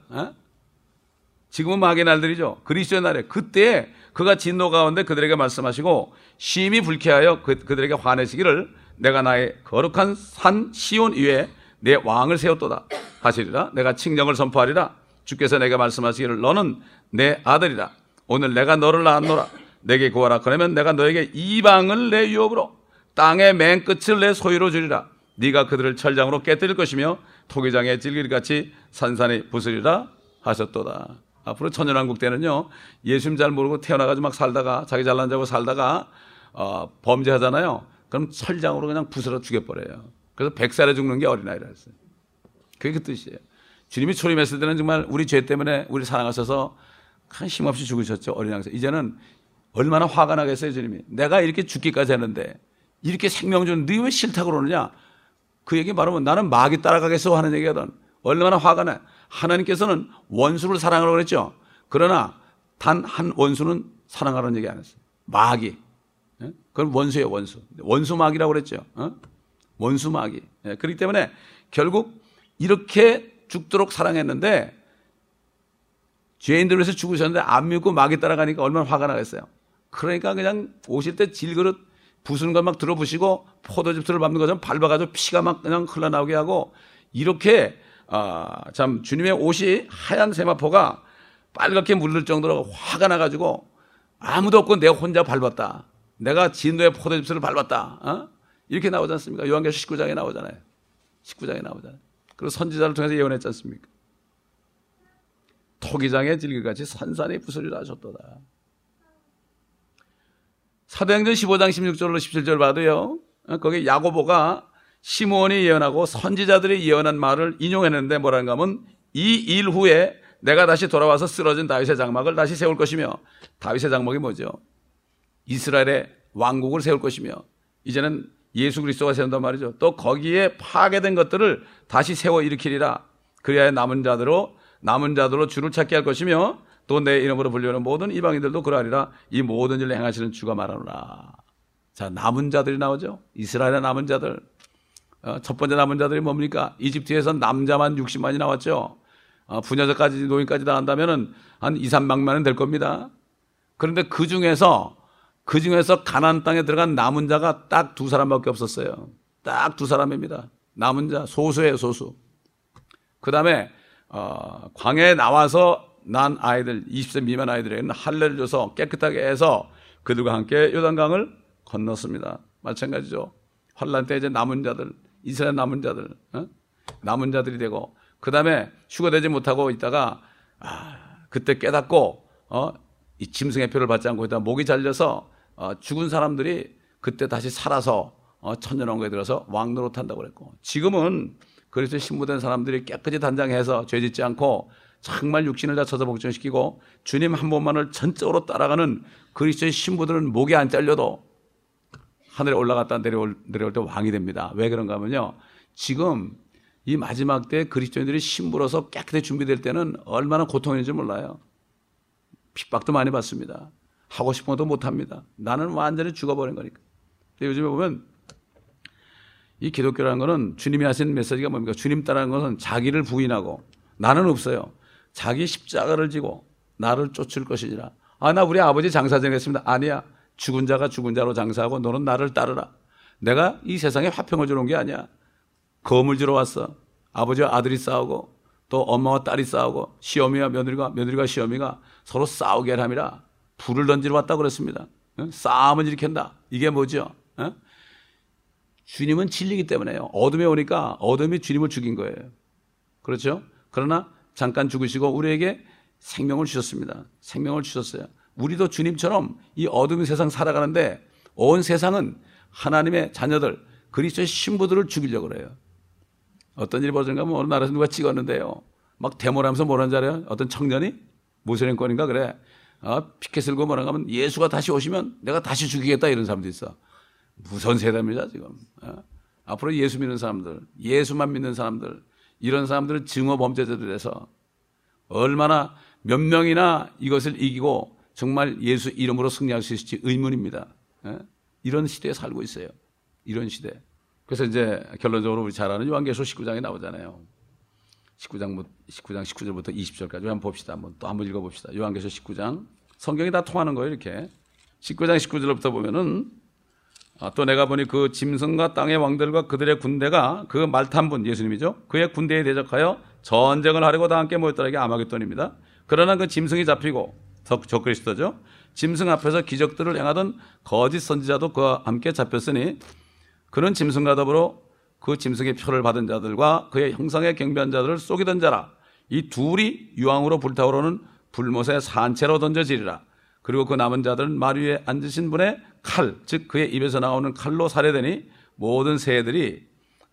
지금은 마귀의 날들이죠. 그리스도의 날에 그때 그가 진노 가운데 그들에게 말씀하시고 심히 불쾌하여 그들에게 화내시기를 내가 나의 거룩한 산 시온 위에 내 왕을 세웠도다 하시리라. 내가 칭령을 선포하리라. 주께서 내게 말씀하시기를 너는 내 아들이라. 오늘 내가 너를 낳았노라. 내게 구하라. 그러면 내가 너에게 이방을 내 유업으로 땅의 맨 끝을 내 소유로 주리라. 네가 그들을 철장으로 깨뜨릴 것이며 토기장에 질길같이 산산이 부수리라 하셨도다. 앞으로 천년왕국 때는요, 예수님 잘 모르고 태어나가지고 막 살다가 자기 잘난 자고 살다가 범죄하잖아요. 그럼 철장으로 그냥 부스러 죽여버려요. 그래서 100살에 죽는 게 어린아이라 했어요. 그게 그 뜻이에요. 주님이 초림했을 때는 정말 우리 죄 때문에 우리 사랑하셔서 힘없이 죽으셨죠. 어린 양에서. 이제는 얼마나 화가 나겠어요, 주님이. 내가 이렇게 죽기까지 했는데 이렇게 생명 주는데 왜 싫다고 그러느냐. 그 얘기 바로 나는 마귀 따라가겠어 하는 얘기거든. 얼마나 화가 나. 하나님께서는 원수를 사랑하라고 그랬죠. 그러나 단 한 원수는 사랑하라는 얘기 안 했어요. 마귀. 그건 원수예요, 원수. 원수 마귀라고 그랬죠. 원수 마귀. 그렇기 때문에 결국 이렇게 죽도록 사랑했는데 죄인들 위해서 죽으셨는데 안 믿고 마귀 따라가니까 얼마나 화가 나겠어요. 그러니까 그냥 오실 때 질그릇 부수는 것 막 들어부시고 포도즙술을 밟는 것처럼 밟아가지고 피가 막 그냥 흘러나오게 하고 이렇게 참 주님의 옷이 하얀 세마포가 빨갛게 물들 정도로 화가 나가지고 아무도 없고 내가 혼자 밟았다. 내가 진노의 포도즙술을 밟았다. 이렇게 나오지 않습니까? 요한계시록 19장에 나오잖아요. 19장에 나오잖아요. 그리고 선지자를 통해서 예언했지 않습니까? 토기장의 질기같이 산산이 부서지라 하셨도다. 사도행전 15장 16절로 17절 봐도요. 거기 야고보가 시므온이 예언하고 선지자들이 예언한 말을 인용했는데 뭐라는가 하면 이 일 후에 내가 다시 돌아와서 쓰러진 다윗의 장막을 다시 세울 것이며 다윗의 장막이 뭐죠? 이스라엘의 왕국을 세울 것이며 이제는 예수 그리스도가 세운단 말이죠. 또 거기에 파괴된 것들을 다시 세워 일으키리라. 그리하여 남은 자들로 주를 찾게 할 것이며 또 내 이름으로 불리는 모든 이방인들도 그러하리라. 이 모든 일을 행하시는 주가 말하노라. 자, 남은 자들이 나오죠. 이스라엘의 남은 자들. 첫 번째 남은 자들이 뭡니까? 이집트에서 남자만 60만이 나왔죠. 부녀자까지 노인까지 다 한다면은 한 2, 300만은 될 겁니다. 그런데 그 중에서 가나안 땅에 들어간 남은 자가 딱 2사람밖에 없었어요. 딱 2사람입니다. 남은 자 소수예요, 소수. 그다음에 광야에 나와서 난 아이들 20세 미만 아이들에게는 할례를 줘서 깨끗하게 해서 그들과 함께 요단강을 건넜습니다. 마찬가지죠. 환란 때 이제 남은 자들, 이스라엘 남은 자들, 남은 자들이 되고 그다음에 휴거되지 못하고 있다가 그때 깨닫고 이 짐승의 표를 받지 않고 있다가 목이 잘려서 죽은 사람들이 그때 다시 살아서 천년왕국에 들어서 왕노릇 한다고 그랬고 지금은 그리스도의 신부된 사람들이 깨끗이 단장해서 죄짓지 않고 정말 육신을 다쳐서 복종시키고 주님 한 분만을 전적으로 따라가는 그리스도의 신부들은 목이 안 잘려도 하늘에 올라갔다 내려올 때 왕이 됩니다. 왜 그런가 하면요. 지금 이 마지막 때 그리스도인들이 신부로서 깨끗이 준비될 때는 얼마나 고통인지 몰라요. 핍박도 많이 받습니다. 하고 싶은 것도 못합니다. 나는 완전히 죽어버린 거니까. 근데 요즘에 보면 이 기독교라는 것은 주님이 하신 메시지가 뭡니까? 주님 따르는 것은 자기를 부인하고 나는 없어요. 자기 십자가를 지고 나를 쫓을 것이니라. 나 우리 아버지 장사 정했습니다. 아니야. 죽은 자가 죽은 자로 장사하고 너는 나를 따르라. 내가 이 세상에 화평을 주러 온 게 아니야. 검을 주러 왔어. 아버지와 아들이 싸우고 또 엄마와 딸이 싸우고 시어미와 며느리가 시어미가 서로 싸우게 함이라. 불을 던지러 왔다고 그랬습니다. 싸움을 일으킨다. 이게 뭐죠? 주님은 진리이기 때문에요. 어둠에 오니까 어둠이 주님을 죽인 거예요. 그렇죠? 그러나 잠깐 죽으시고 우리에게 생명을 주셨습니다. 생명을 주셨어요. 우리도 주님처럼 이 어둠의 세상 살아가는데 온 세상은 하나님의 자녀들, 그리스도의 신부들을 죽이려고 그래요. 어떤 일이 벌어진가 하면 어느 나라에서 누가 찍었는데요. 막 데모를 하면서 뭐라는 줄 알아요? 어떤 청년이 무슬림권인가 그래. 피켓 들고 뭐라고 하면 예수가 다시 오시면 내가 다시 죽이겠다 이런 사람도 있어. 무서운 세대입니다 지금. 앞으로 예수 믿는 사람들, 예수만 믿는 사람들, 이런 사람들은 증오 범죄자들에서 얼마나 몇 명이나 이것을 이기고 정말 예수 이름으로 승리할 수 있을지 의문입니다. 이런 시대에 살고 있어요. 이런 시대. 그래서 이제 결론적으로 우리 잘 아는 요한계시록 19장에 나오잖아요. 19장 19절부터 20절까지 한번 봅시다. 또 한번 읽어봅시다. 요한계시록 19장. 성경이 다 통하는 거예요, 이렇게. 19장 19절부터 보면은 또 내가 보니 그 짐승과 땅의 왕들과 그들의 군대가 그 말 탄 분, 예수님이죠. 그의 군대에 대적하여 전쟁을 하려고 다 함께 모였더라. 이게 아마겟돈입니다. 그러나 그 짐승이 잡히고 적그리스도죠. 짐승 앞에서 기적들을 행하던 거짓 선지자도 그와 함께 잡혔으니 그는 짐승과 더불어 그 짐승의 표를 받은 자들과 그의 형상에 경배한 자들을 속이던 자라. 이 둘이 유황으로 불타오르는 불못에 산채로 던져지리라. 그리고 그 남은 자들은 말 위에 앉으신 분의 칼, 즉 그의 입에서 나오는 칼로 살해되니 모든 새들이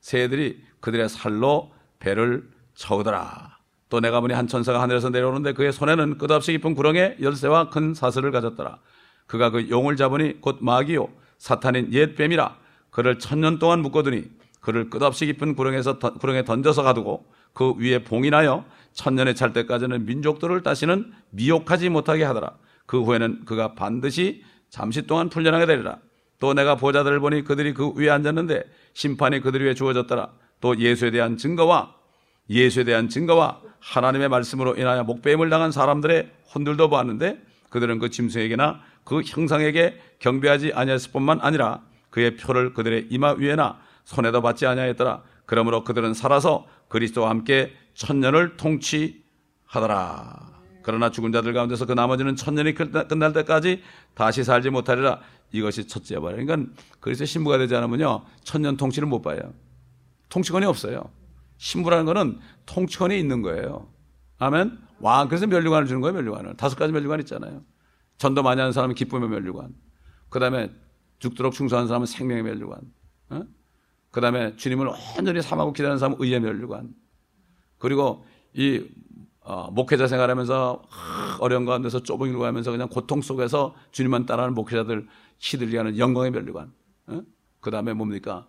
그들의 살로 배를 쳐오더라. 또 내가 보니 한 천사가 하늘에서 내려오는데 그의 손에는 끝없이 깊은 구렁에 열쇠와 큰 사슬을 가졌더라. 그가 그 용을 잡으니 곧 마귀요 사탄인 옛 뱀이라. 그를 1000년 동안 묶어두니 그를 끝없이 깊은 구렁에 던져서 가두고 그 위에 봉인하여 1000년에 찰 때까지는 민족들을 다시는 미혹하지 못하게 하더라. 그 후에는 그가 반드시 잠시 동안 풀려나게 되리라. 또 내가 보좌들을 보니 그들이 그 위에 앉았는데 심판이 그들 위에 주어졌더라. 또 예수에 대한 증거와 예수에 대한 증거와 하나님의 말씀으로 인하여 목배임을 당한 사람들의 혼들도 보았는데 그들은 그 짐승에게나 그 형상에게 경배하지 아니했을 뿐만 아니라 그의 표를 그들의 이마 위에나 손에도 받지 아니하였더라. 그러므로 그들은 살아서 그리스도와 함께 천년을 통치하더라. 그러나 죽은 자들 가운데서 그 나머지는 천년이 끝날 때까지 다시 살지 못하리라. 이것이 첫째야 봐요. 그러니까 그리스도의 신부가 되지 않으면요 천년 통치를 못 봐요. 통치권이 없어요. 신부라는 거는 통치권이 있는 거예요. 아멘. 와, 그래서 면류관을 주는 거예요. 면류관을 5가지 면류관 있잖아요. 전도 많이 하는 사람은 기쁨의 면류관, 그 다음에 죽도록 충성하는 사람은 생명의 면류관, 그 다음에 주님을 온전히 삼하고 기다리는 사람은 의의 면류관. 그리고 이 목회자 생활하면서 어려운 가운데서 쪼봉이를 가면서 그냥 고통 속에서 주님만 따라하는 목회자들 시들게 하는 영광의 면류관. 그 다음에 뭡니까?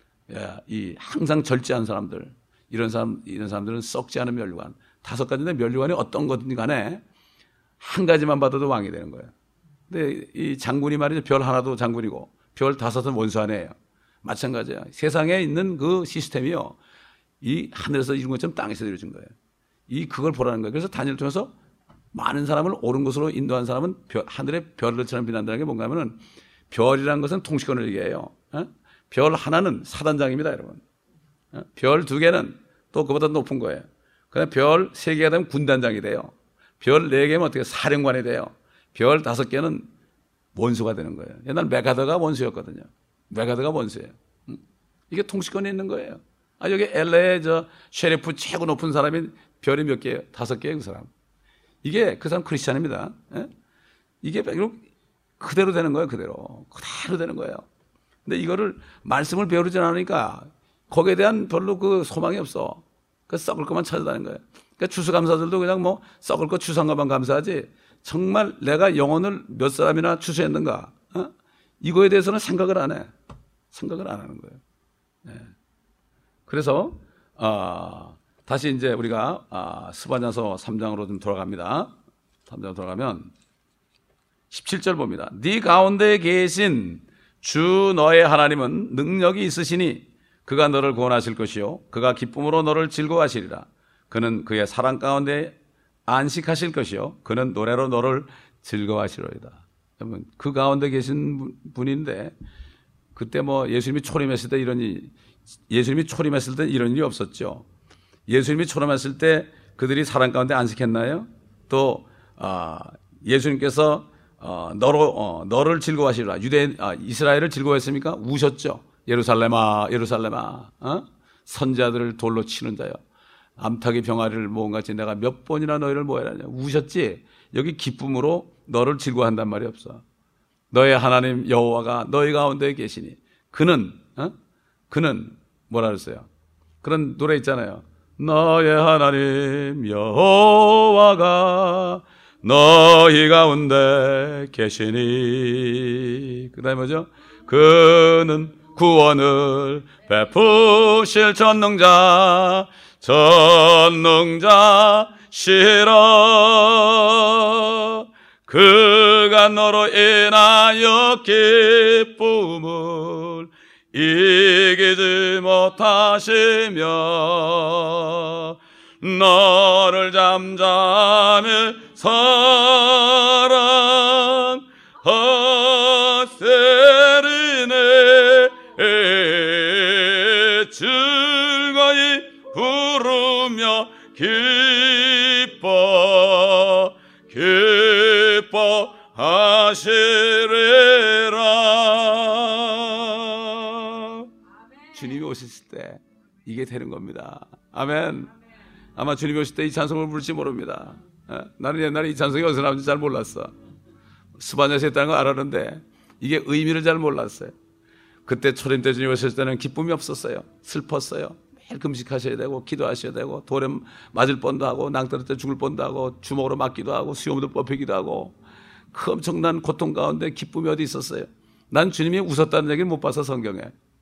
이 항상 절제한 사람들, 이런 사람들은 썩지 않은 면류관. 5가지인데 면류관이 어떤 거든 간에 한 가지만 받아도 왕이 되는 거예요. 근데 이 장군이 말이죠. 별 하나도 장군이고 별 5은 원수 아니에요. 마찬가지야. 세상에 있는 그 시스템이요, 이 하늘에서 이룬 것처럼 땅에서 이루어진 거예요. 그걸 보라는 거예요. 그래서 다니엘을 통해서 많은 사람을 옳은 곳으로 인도한 사람은 하늘의 별들처럼 빛난다는 게 뭔가 하면은, 별이라는 것은 통치권을 얘기해요. 별 하나는 사단장입니다, 여러분. 별 2개는 또 그보다 높은 거예요. 그다음에 별 3개가 되면 군단장이 돼요. 별 4개면 어떻게 사령관이 돼요. 별 5개는 원수가 되는 거예요. 옛날 메가더가 원수였거든요. 메가더가 원수예요. 이게 통치권이 있는 거예요. 여기 LA에 셰리프 최고 높은 사람이 별이 몇 개예요? 5개예요, 그 사람. 이게 그 사람 크리스찬입니다. 이게 그대로 되는 거예요, 그대로 되는 거예요. 근데 이거를 말씀을 배우지 않으니까 거기에 대한 별로 그 소망이 없어. 그 썩을 것만 찾아다니는 거예요. 그러니까 추수감사들도 그냥 뭐 썩을 거 추수한 것만 감사하지, 정말 내가 영혼을 몇 사람이나 추수했는가, 이거에 대해서는 생각을 안 해. 생각을 안 하는 거예요. 그래서 다시 이제 우리가 스바냐서 3장으로 좀 돌아갑니다. 3장으로 돌아가면 17절 봅니다. 네 가운데 계신 주 너의 하나님은 능력이 있으시니 그가 너를 구원하실 것이요 그가 기쁨으로 너를 즐거워하시리라. 그는 그의 사랑 가운데 안식하실 것이요 그는 노래로 너를 즐거워하시리로이다. 여러분, 그 가운데 계신 분인데, 그때 뭐 예수님이 초림했을 때 이런 일이 없었죠. 예수님이 초림했을 때 그들이 사랑 가운데 안식했나요? 또 예수님께서 너를 즐거워하시리라. 이스라엘을 즐거워했습니까? 우셨죠. 예루살렘아, 예루살렘아, 선지자들을 돌로 치는 자여, 암탉이 병아리를 모음같이 내가 몇 번이나 너희를 모해라냐. 우셨지. 여기 기쁨으로 너를 즐거워한단 말이 없어. 너의 하나님 여호와가 너희 가운데 계시니 그는 뭐라 그랬어요? 그런 노래 있잖아요. 너의 하나님 여호와가 너희 가운데 계시니, 그 다음에 뭐죠? 그는 구원을 베푸실 전능자시라. 그가 너로 인하여 기쁨을 이기지 못하시며 너를 잠잠히 사랑하시리네. 즐거이 부르며 기뻐하시리라. 주님이 오셨을 때 이게 되는 겁니다. 아멘. 아마 주님이 오실 때 이 찬송을 부를지 모릅니다. 나는 옛날에 이 찬송이 어디서 나오는지 잘 몰랐어. 스바냐에서 했다는 거 알았는데 이게 의미를 잘 몰랐어요. 그때 초림 때 주님 오셨을 때는 기쁨이 없었어요. 슬펐어요. 매일 금식하셔야 되고 기도하셔야 되고 돌에 맞을 뻔도 하고 낭떠러 때 죽을 뻔도 하고 주먹으로 맞기도 하고 수염도 뽑히기도 하고 그 엄청난 고통 가운데 기쁨이 어디 있었어요. 난 주님이 웃었다는 얘기를 못 봐서 성경에.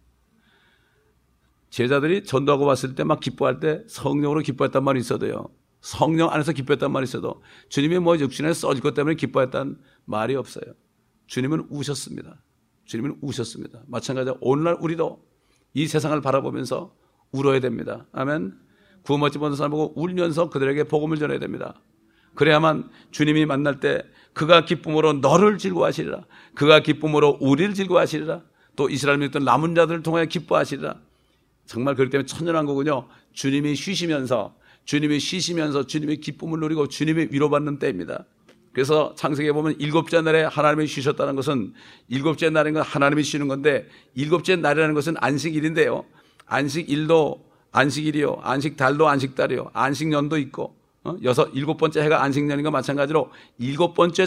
제자들이 전도하고 왔을 때 막 기뻐할 때 성령으로 기뻐했단 말이 있어도요, 성령 안에서 기뻐했단 말이 있어도 주님이 뭐 육신에 써질 것 때문에 기뻐했다는 말이 없어요. 주님은 우셨습니다. 주님은 우셨습니다. 마찬가지로 오늘날 우리도 이 세상을 바라보면서 울어야 됩니다. 아멘. 구원 받지 못한 사람 보고 울면서 그들에게 복음을 전해야 됩니다. 그래야만 주님이 만날 때 그가 기쁨으로 너를 즐거워하시리라. 그가 기쁨으로 우리를 즐거워하시리라. 또 이스라엘 믿던 남은 자들을 통하여 기뻐하시리라. 정말 그렇기 때문에 천년왕국은요, 주님이 쉬시면서 주님의 기쁨을 누리고 주님이 위로받는 때입니다. 그래서 창세기에 보면 일곱째 날에 하나님이 쉬셨다는 것은 일곱째 날인 건 하나님이 쉬는 건데 일곱째 날이라는 것은 안식일인데요. 안식일도 안식일이요, 안식달도 안식달이요, 안식년도 있고 일곱 번째 해가 안식년인 것 마찬가지로 일곱 번째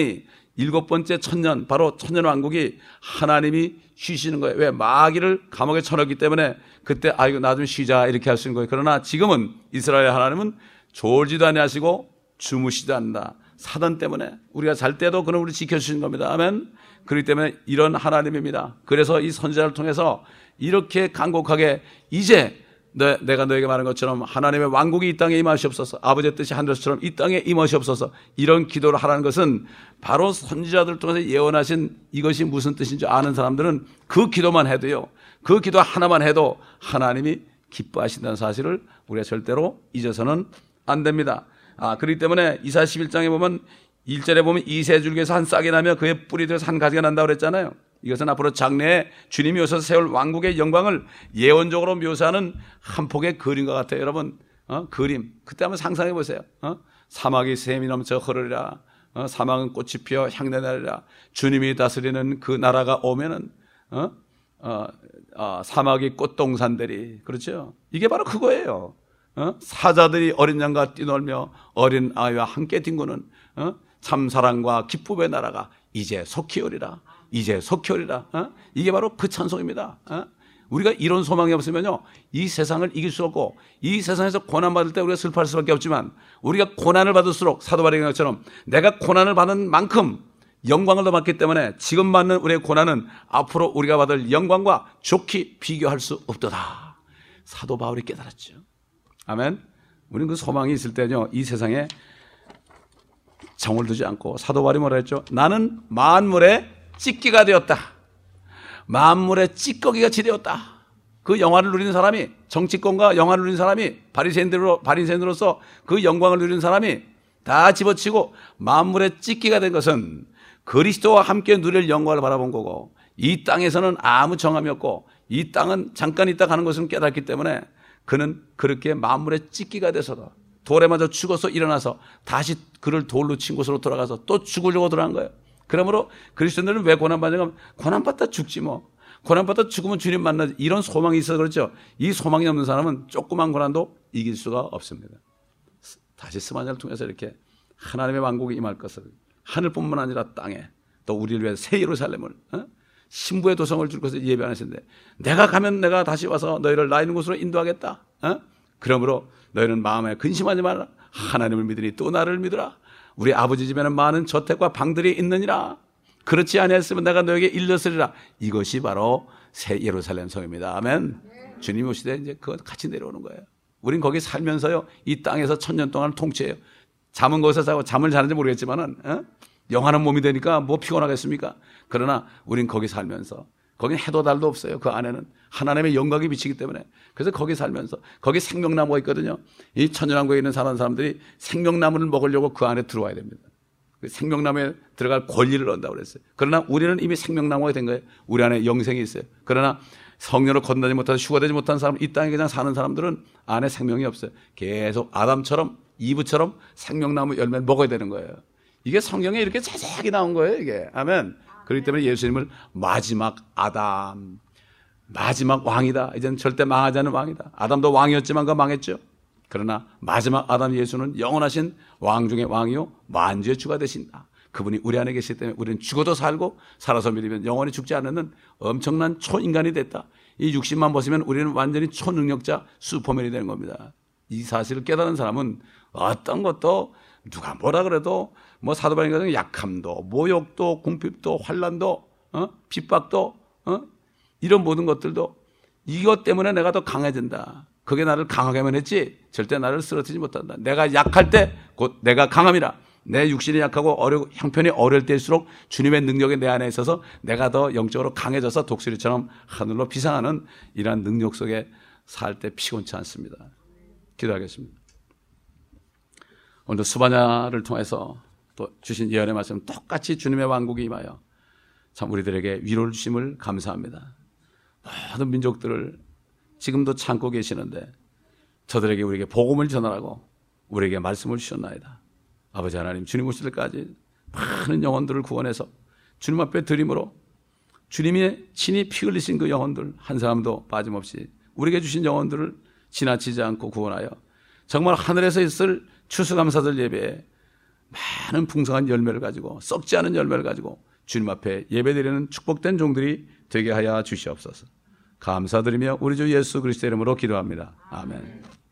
천년 바로 천년왕국이 하나님이 쉬시는 거예요. 왜? 마귀를 감옥에 쳐넣기 때문에 그때 아이고 나 좀 쉬자 이렇게 할 수 있는 거예요. 그러나 지금은 이스라엘 하나님은 졸지도 아니하시고 주무시지도 않는다. 사단 때문에 우리가 잘 때도 그는 우리 지켜주시는 겁니다. 아멘. 그렇기 때문에 이런 하나님입니다. 그래서 이 선지자를 통해서 이렇게 간곡하게 이제 내가 너에게 말한 것처럼 하나님의 왕국이 이 땅에 임하시옵소서, 아버지의 뜻이 하늘에서처럼 이 땅에 임하시옵소서, 이런 기도를 하라는 것은 바로 선지자들 통해서 예언하신 이것이 무슨 뜻인지 아는 사람들은 그 기도만 해도요, 그 기도 하나만 해도 하나님이 기뻐하신다는 사실을 우리가 절대로 잊어서는 안 됩니다. 그렇기 때문에 이사야 11장에 보면 1절에 보면 이새줄기에서 한 싹이 나며 그의 뿌리 들어서 한 가지가 난다고 그랬잖아요. 이것은 앞으로 장래에 주님이 오셔서 세울 왕국의 영광을 예언적으로 묘사하는 한 폭의 그림과 같아요. 여러분, 그림. 그때 한번 상상해 보세요. 사막이 샘이 넘쳐 흐르리라. 사막은 꽃이 피어 향내 나리라. 주님이 다스리는 그 나라가 오면은 사막이 꽃동산들이, 그렇죠? 이게 바로 그거예요. 사자들이 어린 양과 뛰놀며 어린 아이와 함께 뒹구는 참 사랑과 기쁨의 나라가 이제 속히 오리라. 이제 속히 오리라. 이게 바로 그 찬송입니다. 우리가 이런 소망이 없으면요, 이 세상을 이길 수 없고, 이 세상에서 고난받을 때 우리가 슬퍼할 수밖에 없지만, 우리가 고난을 받을수록 사도 바울의 것처럼 내가 고난을 받은 만큼 영광을 더 받기 때문에 지금 받는 우리의 고난은 앞으로 우리가 받을 영광과 좋게 비교할 수 없도다. 사도 바울이 깨달았죠. 아멘. 우리는 그 소망이 있을 때는요, 이 세상에 정을 두지 않고, 사도 바울이 뭐라 했죠? 나는 만물의 찢기가 되었다. 만물의 찌꺼기같이 되었다. 그 영화를 누리는 사람이, 정치권과 영화를 누리는 사람이, 바리새인으로서 그 영광을 누리는 사람이 다 집어치고 만물의 찢기가 된 것은 그리스도와 함께 누릴 영광을 바라본 거고, 이 땅에서는 아무 정함이 없고 이 땅은 잠깐 있다 가는 것을 깨닫기 때문에 그는 그렇게 만물의 찢기가 돼서도 돌에 맞아 죽어서 일어나서 다시 그를 돌로 친 곳으로 돌아가서 또 죽으려고 돌아간 거예요. 그러므로 그리스도인들은 왜 고난받냐면, 고난받다 죽지 뭐. 고난받다 죽으면 주님 만나지. 이런 소망이 있어서 그렇죠. 이 소망이 없는 사람은 조그만 고난도 이길 수가 없습니다. 다시 스바냐를 통해서 이렇게 하나님의 왕국이 임할 것을, 하늘뿐만 아니라 땅에, 또 우리를 위해 새 예루살렘을, 신부의 도성을 줄 것을 예배하시는데, 내가 가면 내가 다시 와서 너희를 나 있는 곳으로 인도하겠다. 그러므로 너희는 마음에 근심하지 말라. 하나님을 믿으니 또 나를 믿으라. 우리 아버지 집에는 많은 저택과 방들이 있느니라. 그렇지 아니했으면 내가 너에게 일렀으리라. 이것이 바로 새 예루살렘 성입니다. 아멘. 주님이 오시되 이제 그거 같이 내려오는 거예요. 우린 거기 살면서요, 이 땅에서 1000년 동안 통치해요. 잠은 거기서 자고, 잠을 자는지 모르겠지만은, 영하는 몸이 되니까 뭐 피곤하겠습니까? 그러나 우린 거기 살면서, 거긴 해도 달도 없어요. 그 안에는 하나님의 영광이 비치기 때문에. 그래서 거기 살면서, 거기 생명나무가 있거든요. 이 천연왕국에 있는 사람들이 생명나무를 먹으려고 그 안에 들어와야 됩니다. 그 생명나무에 들어갈 권리를 얻는다고 그랬어요. 그러나 우리는 이미 생명나무가 된 거예요. 우리 안에 영생이 있어요. 그러나 성령을 건너지 못한, 휴가되지 못한 사람, 이 땅에 그냥 사는 사람들은 안에 생명이 없어요. 계속 아담처럼, 이브처럼 생명나무 열매를 먹어야 되는 거예요. 이게 성경에 이렇게 자세하게 나온 거예요, 이게. 아멘. 그렇기 때문에 예수님을 마지막 아담, 마지막 왕이다. 이제는 절대 망하지 않는 왕이다. 아담도 왕이었지만 그 망했죠. 그러나 마지막 아담 예수는 영원하신 왕 중의 왕이요, 만주의 주가 되신다. 그분이 우리 안에 계시기 때문에 우리는 죽어도 살고 살아서 믿으면 영원히 죽지 않는 엄청난 초인간이 됐다. 이 60만 보시면 우리는 완전히 초능력자, 슈퍼맨이 되는 겁니다. 이 사실을 깨달은 사람은 어떤 것도 누가 뭐라 그래도, 뭐 사도 바울이 같은 약함도, 모욕도, 궁핍도, 환난도, 핍박도, 이런 모든 것들도 이것 때문에 내가 더 강해진다. 그게 나를 강하게만 했지 절대 나를 쓰러뜨리지 못한다. 내가 약할 때 곧 내가 강함이라. 내 육신이 약하고 형편이 어려울 때일수록 주님의 능력이 내 안에 있어서 내가 더 영적으로 강해져서 독수리처럼 하늘로 비상하는 이러한 능력 속에 살 때 피곤치 않습니다. 기도하겠습니다. 오늘 스바냐를 통해서 또 주신 예언의 말씀 똑같이 주님의 왕국이 임하여 참 우리들에게 위로를 주심을 감사합니다. 모든 민족들을 지금도 참고 계시는데 저들에게 우리에게 복음을 전하라고 우리에게 말씀을 주셨나이다. 아버지 하나님, 주님 오실 때까지 많은 영혼들을 구원해서 주님 앞에 드림으로 주님의 친히 피 흘리신 그 영혼들 한 사람도 빠짐없이 우리에게 주신 영혼들을 지나치지 않고 구원하여 정말 하늘에서 있을 추수감사절 예배에 많은 풍성한 열매를 가지고 썩지 않은 열매를 가지고 주님 앞에 예배드리는 축복된 종들이 되게 하여 주시옵소서. 감사드리며 우리 주 예수 그리스도의 이름으로 기도합니다. 아멘.